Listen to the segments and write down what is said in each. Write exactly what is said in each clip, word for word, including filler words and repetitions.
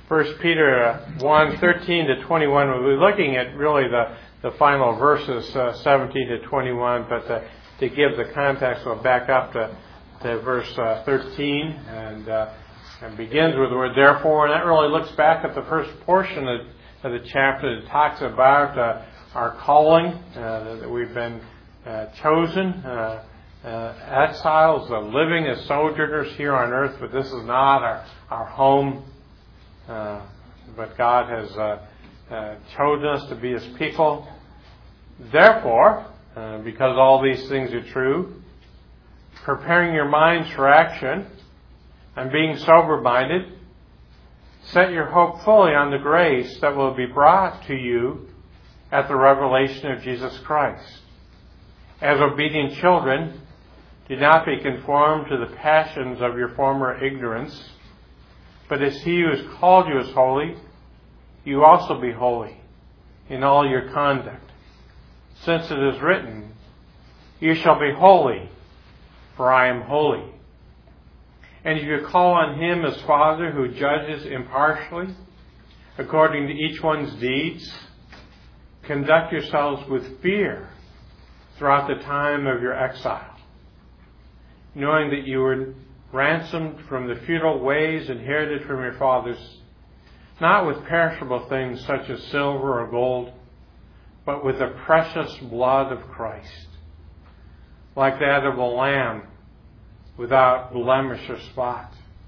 First Peter one, thirteen to twenty-one. We'll be looking at really the, the final verses, uh, seventeen to twenty-one, but to, to give the context, we'll back up to, to verse uh, thirteen, and, uh, and begins with the word therefore, and that really looks back at the first portion of, of the chapter that talks about uh, our calling, uh, that we've been uh, chosen, uh, uh, exiles, uh, living as sojourners here on earth, but this is not our, our home. Uh, but God has uh, uh, chosen us to be His people. Therefore, uh, because all these things are true, preparing your minds for action and being sober-minded, set your hope fully on the grace that will be brought to you at the revelation of Jesus Christ. As obedient children, do not be conformed to the passions of your former ignorance, but as He who has called you is holy, you also be holy in all your conduct. Since it is written, you shall be holy, for I am holy. And if you call on Him as Father who judges impartially, according to each one's deeds, conduct yourselves with fear throughout the time of your exile, knowing that you were ransomed from the futile ways inherited from your fathers, not with perishable things such as silver or gold, but with the precious blood of Christ, like that of a lamb without blemish or spot.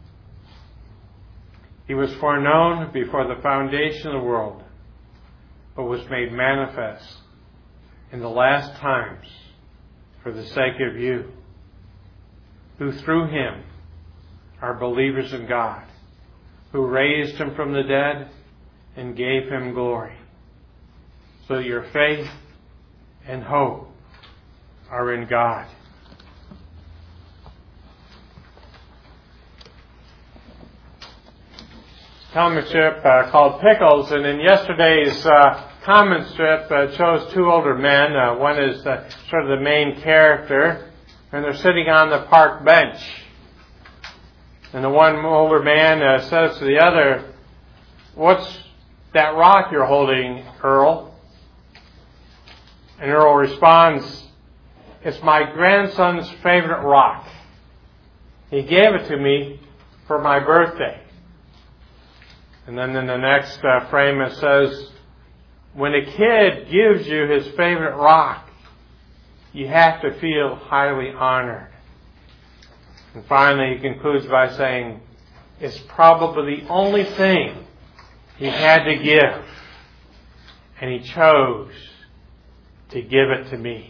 He was foreknown before the foundation of the world, but was made manifest in the last times for the sake of you, who through Him are believers in God, who raised Him from the dead and gave Him glory, so that your faith and hope are in God. Comic strip uh, called Pickles, and in yesterday's uh, comic strip uh, shows two older men. Uh, one is uh, sort of the main character, and they're sitting on the park bench. And the one older man uh, says to the other, "What's that rock you're holding, Earl?" And Earl responds, "It's my grandson's favorite rock. He gave it to me for my birthday." And then in the next uh, frame it says, "When a kid gives you his favorite rock, you have to feel highly honored." And finally, he concludes by saying, "It's probably the only thing he had to give, and he chose to give it to me."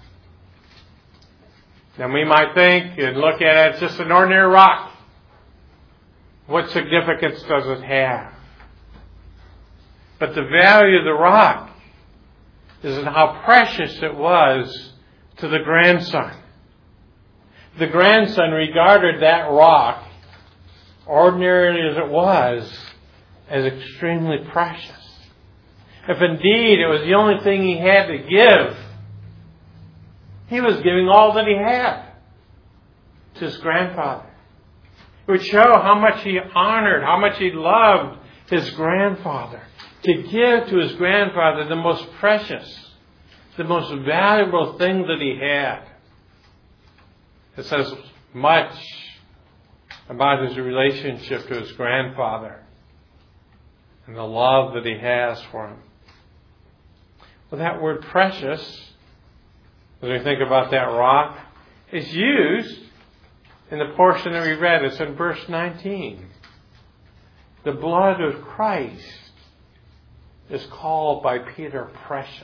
Now we might think and look at it, it's just an ordinary rock. What significance does it have? But the value of the rock is in how precious it was to the grandson. The grandson regarded that rock, ordinary as it was, as extremely precious. If indeed it was the only thing he had to give, he was giving all that he had to his grandfather. It would show how much he honored, how much he loved his grandfather. To give to his grandfather the most precious, the most valuable thing that he had. It says much about his relationship to his grandfather and the love that he has for him. Well, that word precious, as we think about that rock, is used in the portion that we read. It's in verse nineteen. The blood of Christ is called by Peter precious.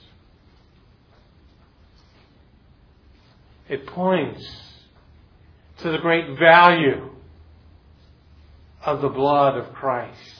It points to the great value of the blood of Christ.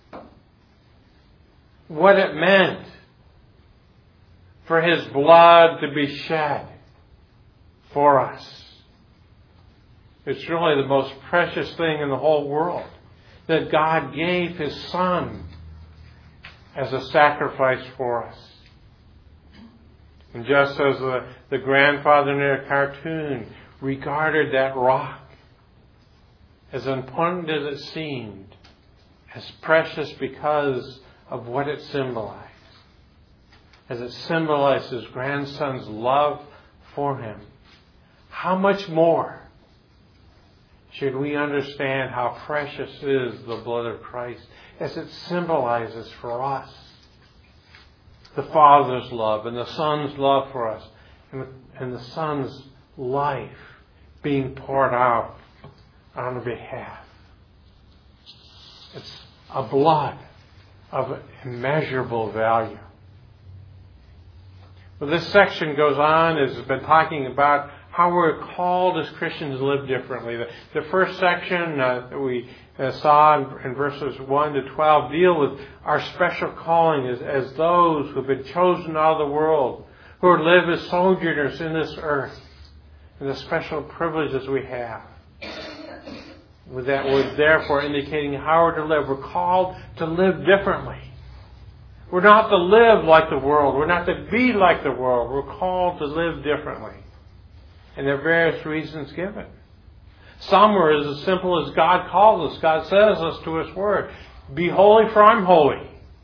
What it meant for His blood to be shed for us. It's really the most precious thing in the whole world, that God gave His Son as a sacrifice for us. And just as the, the grandfather in a cartoon regarded that rock, as important as it seemed, as precious because of what it symbolized. As it symbolized his grandson's love for him. How much more should we understand how precious is the blood of Christ as it symbolizes for us the Father's love and the Son's love for us and, and the Son's life being poured out on our behalf. It's a blood of immeasurable value. Well, this section goes on, has been talking about how we're called as Christians to live differently. The, the first section uh, that we uh, saw in, in verses one to twelve deal with our special calling as, as those who have been chosen out of the world, who live as sojourners in this earth, and the special privileges we have. With that word, therefore, indicating how we're to live. We're called to live differently. We're not to live like the world. We're not to be like the world. We're called to live differently. And there are various reasons given. Some are as simple as God calls us. God says us to His Word. Be holy, for I'm holy.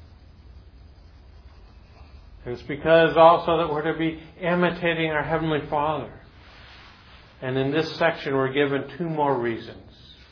And it's because also that we're to be imitating our Heavenly Father. And in this section we're given two more reasons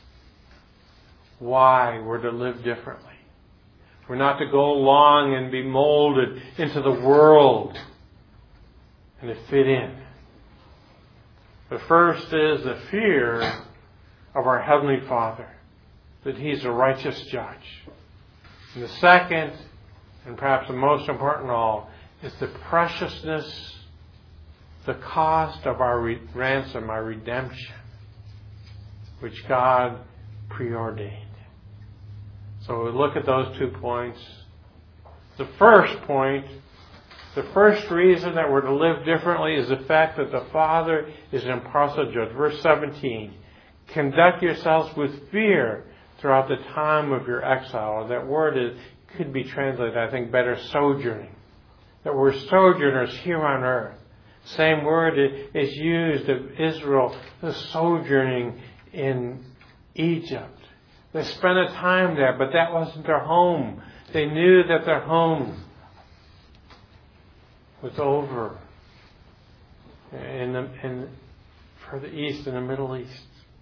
why we're to live differently. We're not to go along and be molded into the world and to fit in. The first is the fear of our Heavenly Father, that He's a righteous judge. And the second, and perhaps the most important of all, is the preciousness, the cost of our re- ransom, our redemption, which God preordained. So we look at those two points. The first point, the first reason that we're to live differently is the fact that the Father is an impartial judge. Verse seventeen, conduct yourselves with fear throughout the time of your exile. That word is, could be translated, I think, better, sojourning. That we're sojourners here on earth. Same word is used of Israel, the sojourning in Egypt. They spent a time there, but that wasn't their home. They knew that their home was over in the, in, further east, in the Middle East.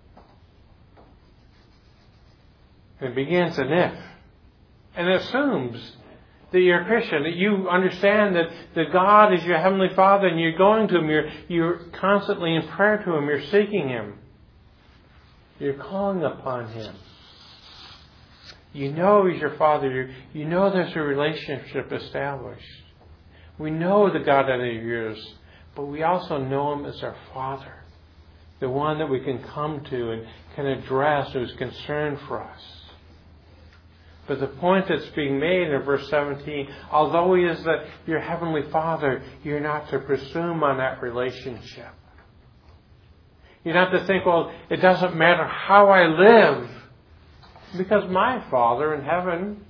It begins an if. And it assumes that you're a Christian, that you understand that, that God is your Heavenly Father and you're going to Him, you're, you're constantly in prayer to Him, you're seeking Him. You're calling upon Him. You know He's your Father. You, you know there's a relationship established. We know the God that He is, but we also know Him as our Father. The one that we can come to and can address, who's concerned for us. But the point that's being made in verse seventeen, although He is the, your Heavenly Father, you're not to presume on that relationship. You're not to think, well, it doesn't matter how I live, because my Father in heaven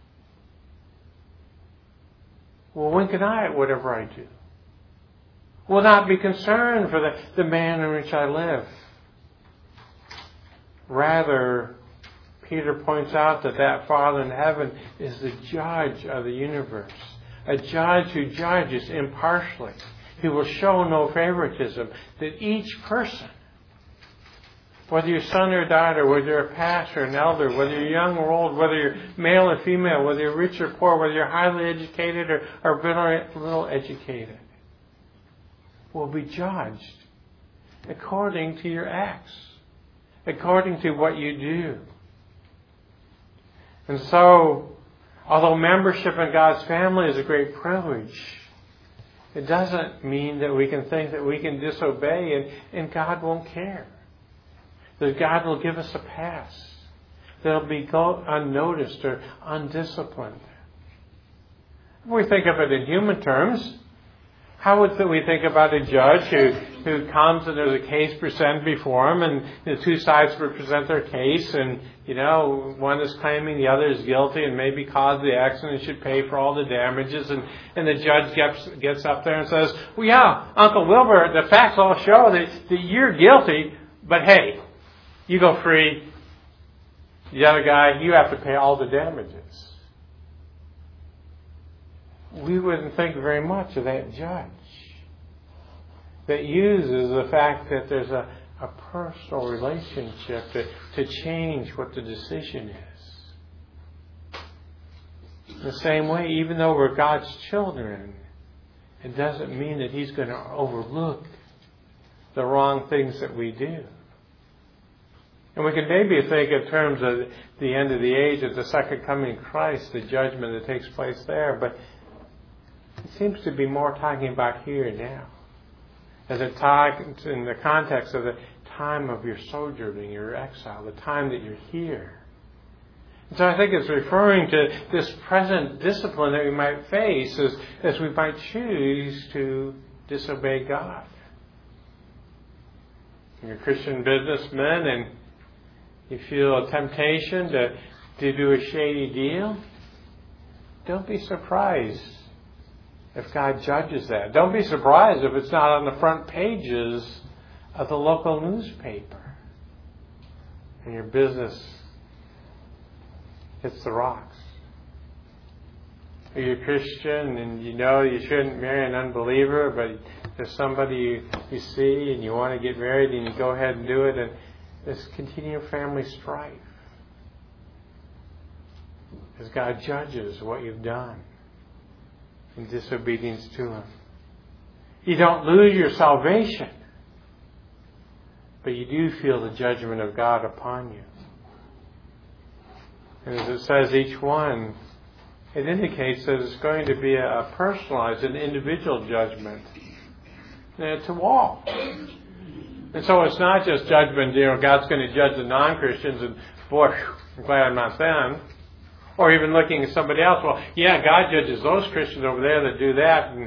will wink an eye at whatever I do. Will not be concerned for the, the manner in which I live. Rather, Peter points out that that Father in heaven is the judge of the universe. A judge who judges impartially. He will show no favoritism. That each person, whether you're son or daughter, whether you're a pastor, an elder, whether you're young or old, whether you're male or female, whether you're rich or poor, whether you're highly educated or, or very little educated, will be judged according to your acts, according to what you do. And so, although membership in God's family is a great privilege, it doesn't mean that we can think that we can disobey and, and God won't care. That God will give us a pass. They'll be unnoticed or undisciplined. If we think of it in human terms, how would we think about a judge who, who comes and there's a case presented before him and the two sides present their case and, you know, one is claiming the other is guilty and maybe caused the accident and should pay for all the damages and, and the judge gets, gets up there and says, well, yeah, Uncle Wilbur, the facts all show that, that you're guilty, but hey, you go free. The other guy, you have to pay all the damages. We wouldn't think very much of that judge that uses the fact that there's a, a personal relationship to, to change what the decision is. In the same way, even though we're God's children, it doesn't mean that He's going to overlook the wrong things that we do. And we can maybe think in terms of the end of the age, at the second coming of Christ, the judgment that takes place there, but it seems to be more talking about here and now. As it talks in the context of the time of your sojourning, your exile, the time that you're here. And so I think it's referring to this present discipline that we might face as, as we might choose to disobey God. You're Christian businessmen and you feel a temptation to, to do a shady deal, don't be surprised if God judges that. Don't be surprised if it's not on the front pages of the local newspaper and your business hits the rocks. Or you're a Christian and you know you shouldn't marry an unbeliever, but there's somebody you, you see and you want to get married and you go ahead and do it, and there's continual family strife as God judges what you've done in disobedience to Him. You don't lose your salvation, but you do feel the judgment of God upon you. And as it says, each one, it indicates that it's going to be a personalized, an individual judgment to all. And so it's not just judgment, you know, God's going to judge the non-Christians and, boy, I'm glad I'm not them. Or even looking at somebody else, well, yeah, God judges those Christians over there that do that. And,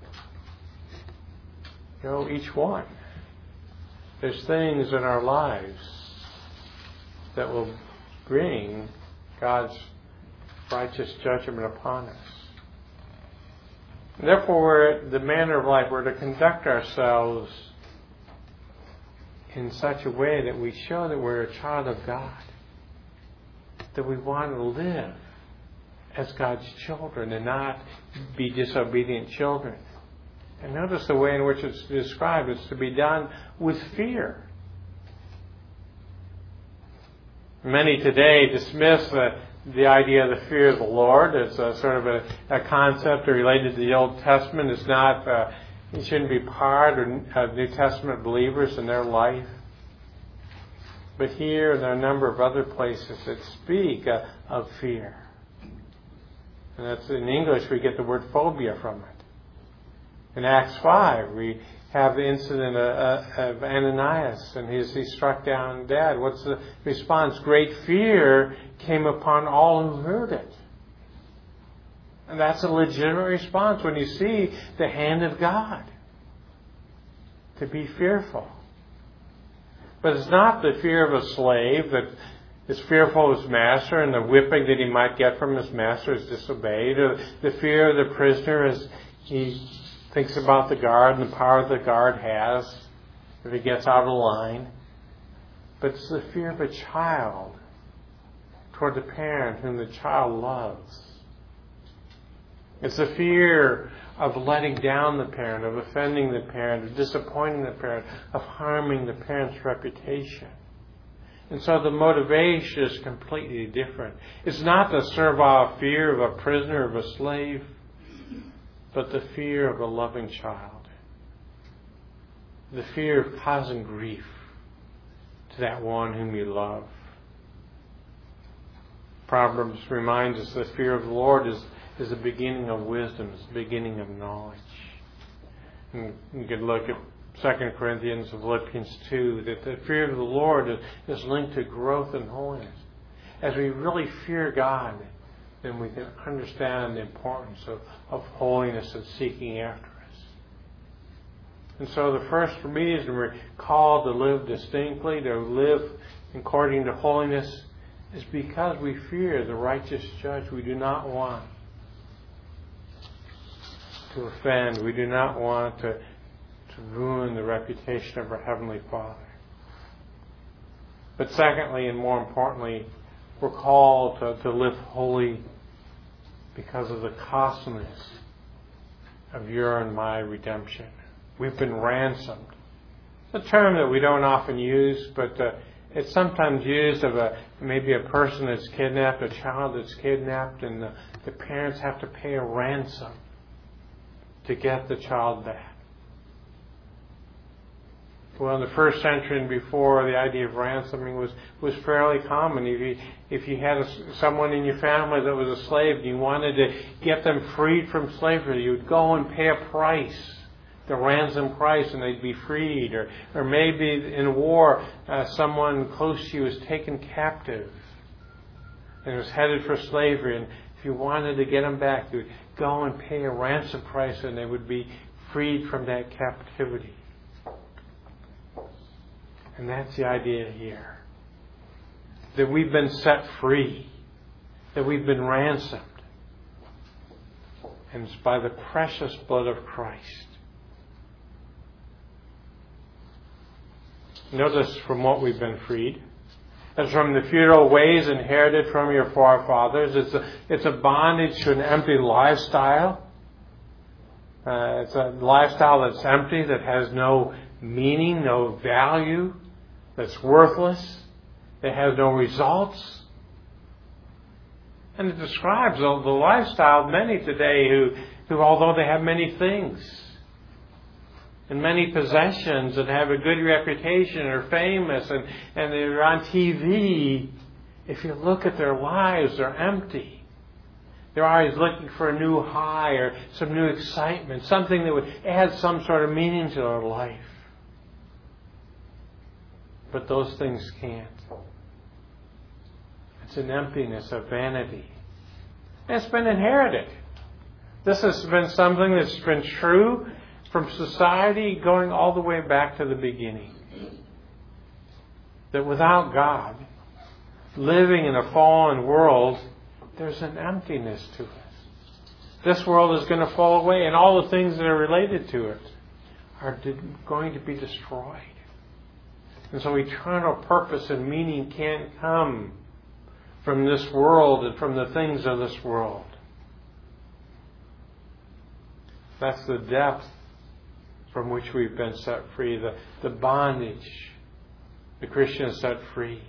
you know, each one. There's things in our lives that will bring God's righteous judgment upon us. And therefore, we're, the manner of life, we're to conduct ourselves in such a way that we show that we're a child of God, that we want to live as God's children and not be disobedient children. And notice the way in which it's described. It's to be done with fear. Many today dismiss the, the idea of the fear of the Lord. It's a sort of a, a concept related to the Old Testament. It's not, uh, it shouldn't be part of New Testament believers in their life. But here there are a number of other places that speak uh, of fear. And that's in English we get the word phobia from it. In Acts five we have the incident of, of Ananias and he's, he struck down dead. What's the response? Great fear came upon all who heard it. And that's a legitimate response when you see the hand of God. To be fearful. But it's not the fear of a slave that is fearful of his master and the whipping that he might get from his master is disobeyed, or the fear of the prisoner as he thinks about the guard and the power the guard has if he gets out of line. But it's the fear of a child toward the parent whom the child loves. It's the fear of letting down the parent, of offending the parent, of disappointing the parent, of harming the parent's reputation. And so the motivation is completely different. It's not the servile fear of a prisoner, of a slave, but the fear of a loving child. The fear of causing grief to that one whom you love. Proverbs reminds us the fear of the Lord is is the beginning of wisdom, is the beginning of knowledge. And you could look at Second Corinthians and Philippians two, that the fear of the Lord is, is linked to growth in holiness. As we really fear God, then we can understand the importance of, of holiness and seeking after us. And so the first reason we're called to live distinctly, to live according to holiness, is because we fear the righteous judge. We do not want to offend. We do not want to, to ruin the reputation of our Heavenly Father. But secondly, and more importantly, we're called to, to live holy because of the costliness of your and my redemption. We've been ransomed. It's a term that we don't often use, but uh, it's sometimes used of a maybe a person that's kidnapped, a child that's kidnapped, and the, the parents have to pay a ransom to get the child back. Well, in the first century and before, the idea of ransoming was, was fairly common. If you, if you had a, someone in your family that was a slave and you wanted to get them freed from slavery, you would go and pay a price, the ransom price, and they'd be freed. Or, or maybe in war, uh, someone close to you was taken captive and was headed for slavery. And if you wanted to get them back, you would go and pay a ransom price and they would be freed from that captivity. And that's the idea here. That we've been set free. That we've been ransomed. And it's by the precious blood of Christ. Notice from what we've been freed. It's from the futile ways inherited from your forefathers. It's a, it's a bondage to an empty lifestyle. Uh, it's a lifestyle that's empty, that has no meaning, no value, that's worthless, that has no results. And it describes the, the lifestyle of many today who, who, although they have many things and many possessions and have a good reputation, are famous, and, and they're on T V, if you look at their lives, they're empty. They're always looking for a new high or some new excitement, something that would add some sort of meaning to their life. But those things can't. It's an emptiness, a vanity. And it's been inherited. This has been something that's been true from society going all the way back to the beginning. That without God, living in a fallen world, there's an emptiness to it. This world is going to fall away, and all the things that are related to it are going to be destroyed. And so eternal purpose and meaning can't come from this world and from the things of this world. That's the depth from which we've been set free, the, the bondage the Christian is set free.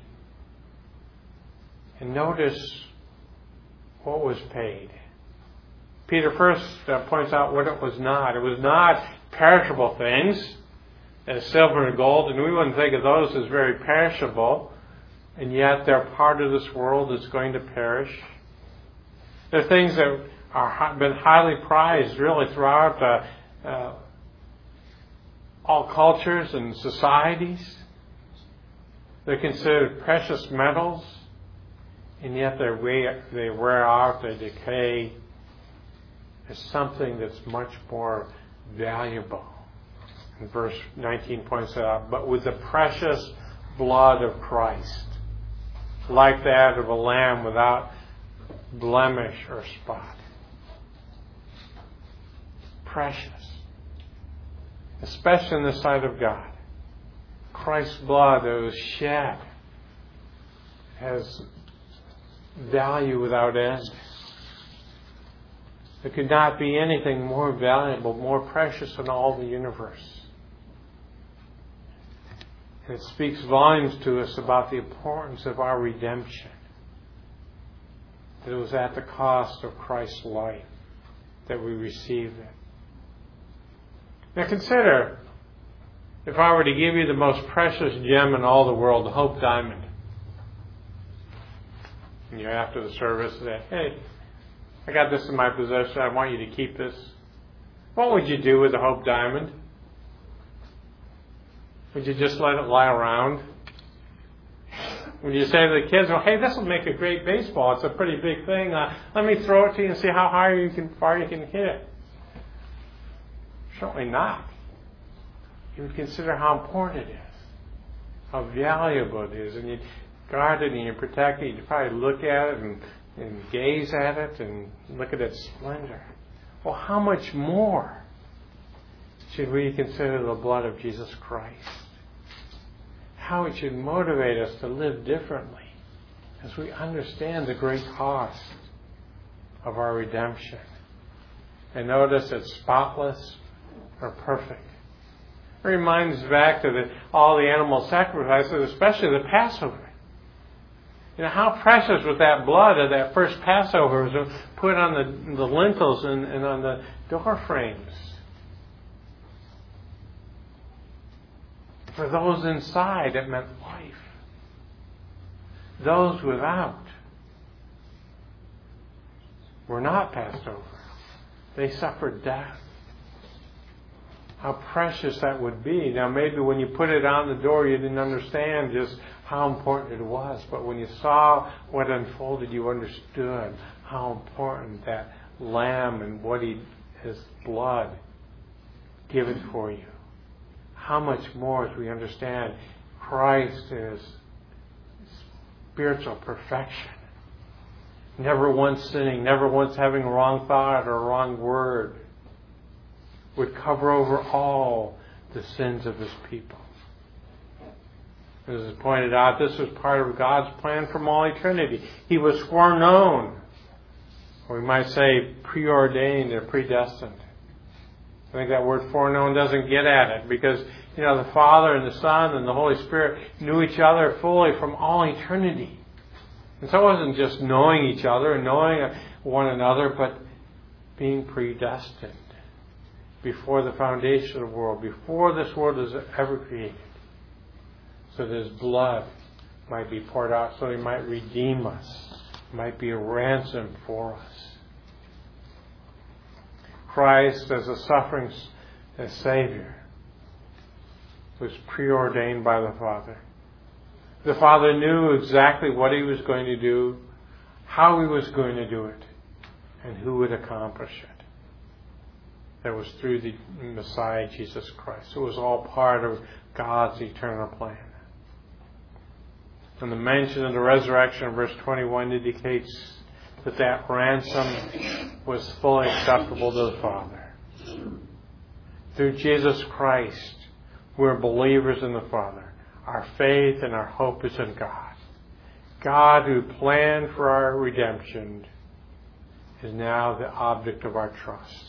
And notice what was paid. Peter first uh, points out what it was not. It was not perishable things, as silver and gold, and we wouldn't think of those as very perishable, and yet they're part of this world that's going to perish. They're things that are been highly prized really throughout uh, uh, all cultures and societies. They're considered precious metals, and yet they wear, they wear out, they decay. There's something that's much more valuable. And verse nineteen points it out. But with the precious blood of Christ, like that of a lamb without blemish or spot. Precious. Especially in the sight of God. Christ's blood that was shed has value without end. There could not be anything more valuable, more precious in all the universe. And it speaks volumes to us about the importance of our redemption. That it was at the cost of Christ's life that we received it. Now consider, if I were to give you the most precious gem in all the world, the Hope Diamond. And you're after the service and say, hey, I got this in my possession, I want you to keep this. What would you do with the Hope Diamond? Would you just let it lie around? Would you say to the kids, well, hey, this will make a great baseball. It's a pretty big thing. Uh, let me throw it to you and see how high you can, far you can hit it. Certainly not. You would consider how important it is, how valuable it is, and you'd guard it and you protect it. You'd probably look at it and, and gaze at it and look at its splendor. Well, how much more should we consider the blood of Jesus Christ? How it should motivate us to live differently as we understand the great cost of our redemption. And notice it's spotless or perfect. It reminds us back to the, all the animal sacrifices, especially the Passover. You know, how precious was that blood of that first Passover? It was put on the, the lintels and, and on the door frames. For those inside, it meant life. Those without were not passed over. They suffered death. How precious that would be. Now, maybe when you put it on the door, you didn't understand just how important it was. But when you saw what unfolded, you understood how important that lamb and what he, his blood given for you. How much more as we understand Christ is spiritual perfection. Never once sinning, never once having a wrong thought or a wrong word. Would cover over all the sins of his people. As is pointed out, this was part of God's plan from all eternity. He was foreknown, or we might say preordained or predestined. I think that word foreknown doesn't get at it because, you know, the Father and the Son and the Holy Spirit knew each other fully from all eternity. And so it wasn't just knowing each other and knowing one another, but being predestined before the foundation of the world, before this world was ever created, so that his blood might be poured out, so he might redeem us, might be a ransom for us. Christ, as a suffering as Savior, was preordained by the Father. The Father knew exactly what he was going to do, how he was going to do it, and who would accomplish it. That was through the Messiah, Jesus Christ. It was all part of God's eternal plan. And the mention of the resurrection in verse twenty-one indicates that that ransom was fully acceptable to the Father. Through Jesus Christ, we're believers in the Father. Our faith and our hope is in God. God, who planned for our redemption, is now the object of our trust.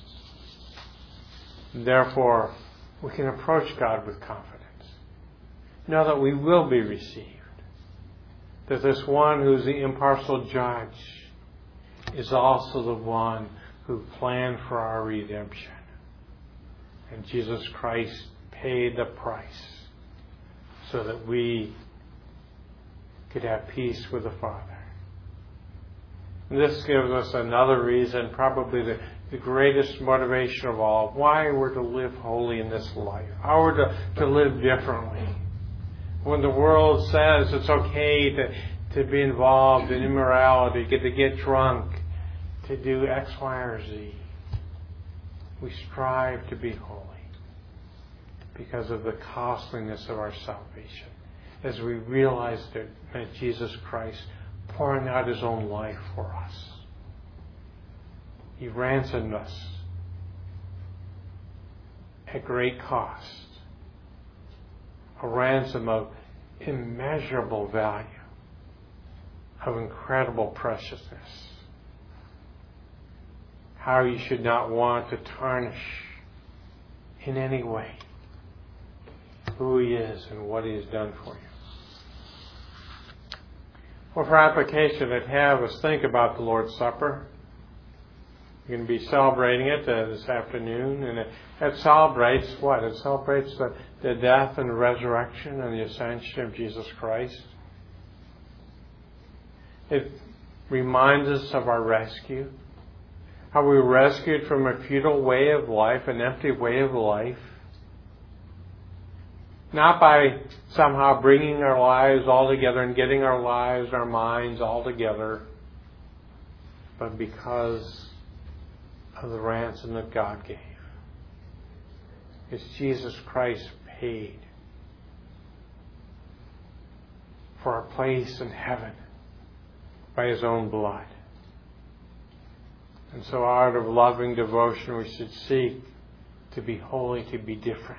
Therefore, we can approach God with confidence. Know that we will be received. That this one who's the impartial judge is also the one who planned for our redemption. And Jesus Christ paid the price so that we could have peace with the Father. And this gives us another reason, probably the The greatest motivation of all, why we're to live holy in this life, how we're to, to live differently. When the world says it's okay to, to be involved in immorality, get to get drunk, to do X, Y, or Z, we strive to be holy because of the costliness of our salvation. As we realize that, that Jesus Christ pouring out his own life for us. He ransomed us at great cost. A ransom of immeasurable value, of incredible preciousness. How you should not want to tarnish in any way who he is and what he has done for you. Well, for application, I'd have us think about the Lord's Supper. You're going to be celebrating it uh, this afternoon, and it, it celebrates what? It celebrates the, the death and the resurrection and the ascension of Jesus Christ. It reminds us of our rescue, how we were rescued from a futile way of life, an empty way of life, not by somehow bringing our lives all together and getting our lives, our minds all together, but because of the ransom that God gave. It's Jesus Christ paid for our place in heaven by his own blood. And so out of loving devotion we should seek to be holy, to be different.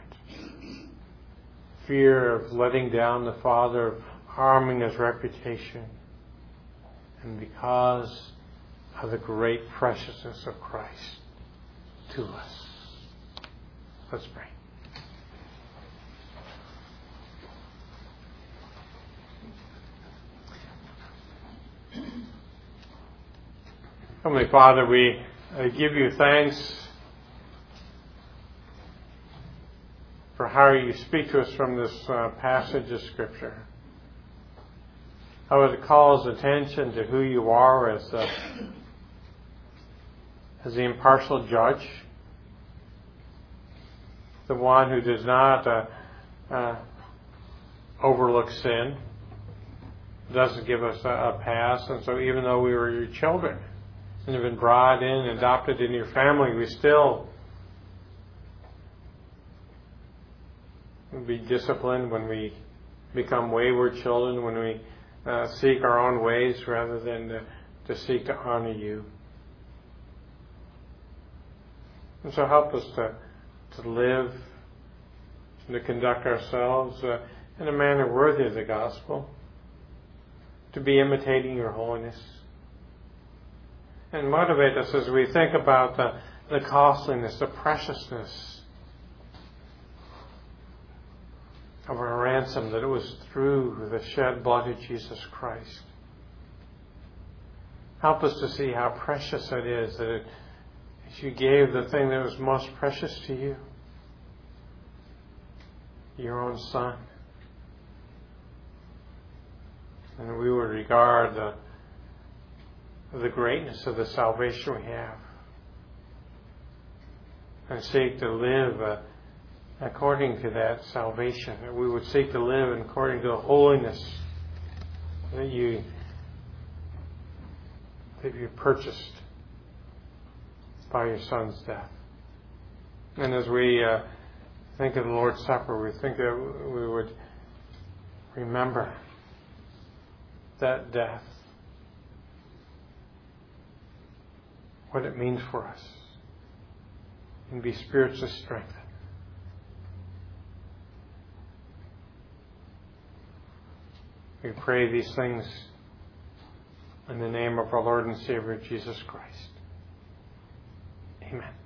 Fear of letting down the Father, of harming his reputation. and because of the great preciousness of Christ to us. Let's pray. Heavenly Father, we uh, give you thanks for how you speak to us from this uh, passage of Scripture. How it calls attention to who you are as the, as the impartial judge, the one who does not uh, uh, overlook sin, doesn't give us a, a pass. And so even though we were your children and have been brought in, adopted in your family, we still will be disciplined when we become wayward children, when we uh, seek our own ways rather than to, to seek to honor you. And so help us to, to live and to conduct ourselves uh, in a manner worthy of the gospel, to be imitating your holiness. And motivate us as we think about the, the costliness, the preciousness of our ransom, that it was through the shed blood of Jesus Christ. Help us to see how precious it is that it, you gave the thing that was most precious to you, your own Son. And we would regard the, the greatness of the salvation we have and seek to live uh, according to that salvation. That we would seek to live according to the holiness that you that you purchased by your Son's death. And as we uh, think of the Lord's Supper, we think that we would remember that death, what it means for us, and be spiritually strengthened. We pray these things in the name of our Lord and Savior, Jesus Christ. Amen.